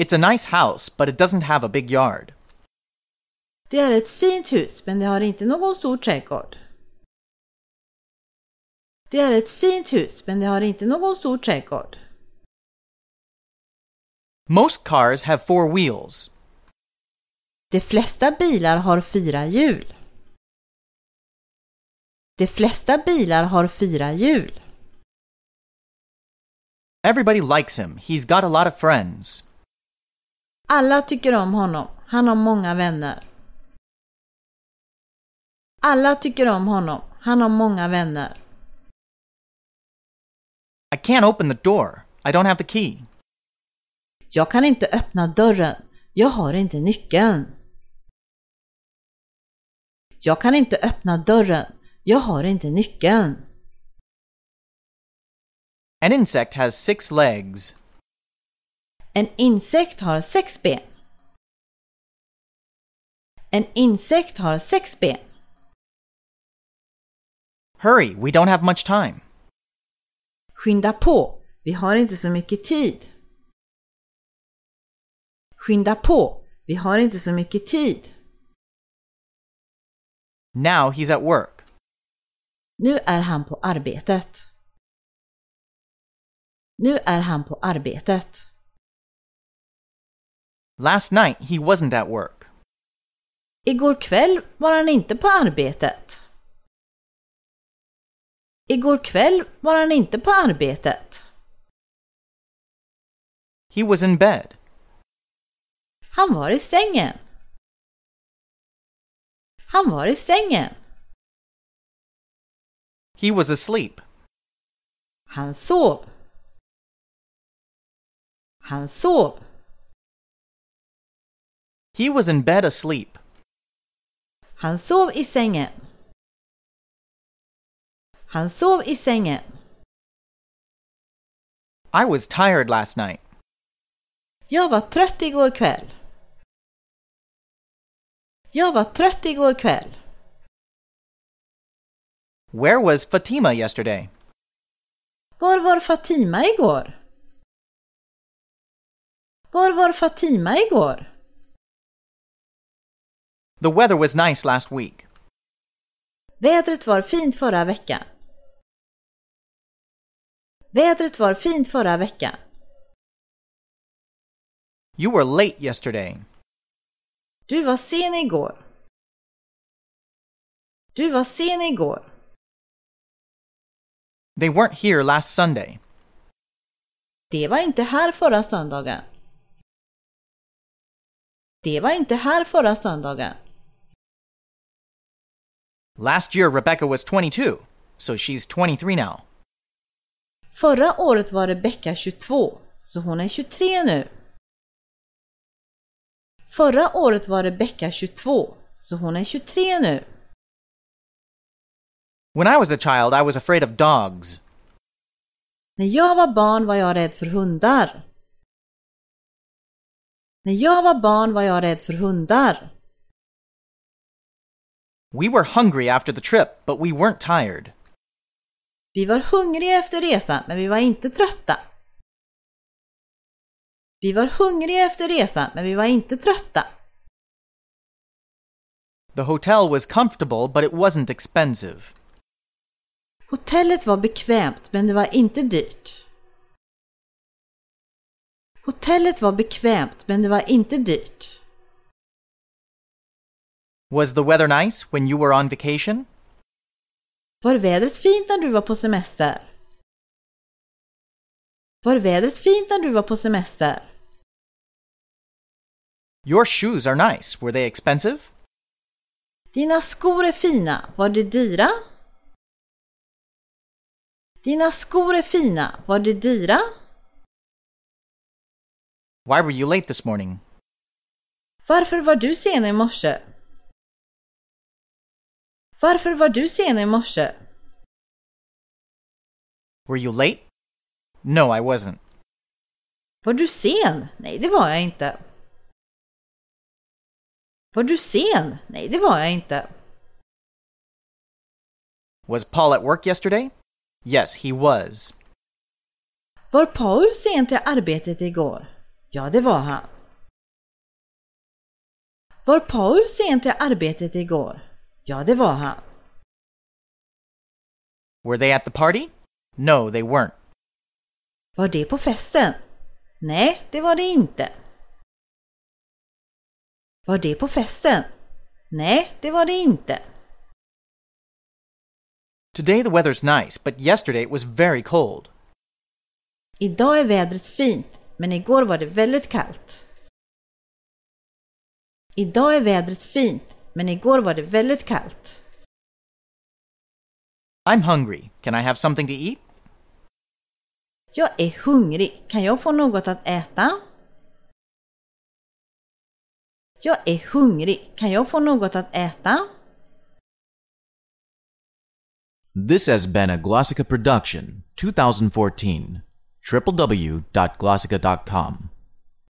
It's a nice house, but it doesn't have a big yard. Det är ett fint hus, men det har inte någon stor trädgård. Det är ett fint hus, men det har inte någon stor trädgård. Most cars have 4 wheels. De flesta bilar har 4 hjul. De flesta bilar har 4 hjul. Everybody likes him. He's got a lot of friends. Alla tycker om honom. Han har många vänner. Alla tycker om honom. Han har många vänner. I can't open the door. I don't have the key. Jag kan inte öppna dörren. Jag har inte nyckeln. Jag kan inte öppna dörren. Jag har inte nyckeln. An insect has 6 legs. En insekt har 6 ben. En insekt har 6 ben. Hurry, we don't have much time. Skynda på, vi har inte så mycket tid. Skynda på, vi har inte så mycket tid. Now he's at work. Nu är han på arbetet. Nu är han på arbetet. Last night he wasn't at work. Igår kväll var han inte på arbetet. Igår kväll var han inte på arbetet. He was in bed. Han var i sängen. Han var i sängen. He was asleep. Han sov. Han sov. He was in bed asleep. Han sov i sängen. Han sov i sängen. I was tired last night. Jag var trött igår kväll. Jag var trött igår kväll. Where was Fatima yesterday? Var var Fatima igår? Var var Fatima igår? The weather was nice last week. Vädret var fint förra veckan. Vädret var fint förra veckan. You were late yesterday. Du var sen igår. Du var sen igår. They weren't here last Sunday. Det var inte här förra söndagen. Det var inte här förra söndagen. Last year Rebecca was 22, so she's 23 now. Förra året var Rebecca 22, så hon är 23 nu. Förra året var Rebecca 22, så hon är 23 nu. When I was a child, I was afraid of dogs. När jag var barn var jag rädd för hundar. När jag var barn var jag rädd för hundar. We were hungry after the trip, but we weren't tired. Vi var hungriga efter resan, men vi var inte trötta. Vi var hungriga efter resan, men vi var inte trötta. The hotel was comfortable, but it wasn't expensive. Hotellet var bekvämt, men det var inte dyrt. Hotellet var bekvämt, men det var inte dyrt. Was the weather nice when you were on vacation? Var vädret fint när du var på semester? Var vädret fint när du var på semester? Your shoes are nice. Were they expensive? Dina skor är fina. Var de dyra? Dina skor är fina. Var de dyra? Why were you late this morning? Varför var du sen i morse? Varför var du sen i morse? Were you late? No, I wasn't. Var du sen? Nej, det var jag inte. Var du sen? Nej, det var jag inte. Was Paul at work yesterday? Yes, he was. Var Paul sen till arbetet igår? Ja, det var han. Var Paul sent till arbetet igår? Ja, det var han. Were they at the party? No, they weren't. Var det på festen? Nej, det var det inte. Var det på festen? Nej, det var det inte. Today the weather's nice, but yesterday it was very cold. Idag är vädret fint, men igår var det väldigt kallt. Idag är vädret fint, men igår var det väldigt kallt. I'm hungry. Can I have something to eat? Jag är hungrig. Kan jag få något att äta? Jag är hungrig. Kan jag få något att äta? This has been a Glossica production, 2014. www.glossica.com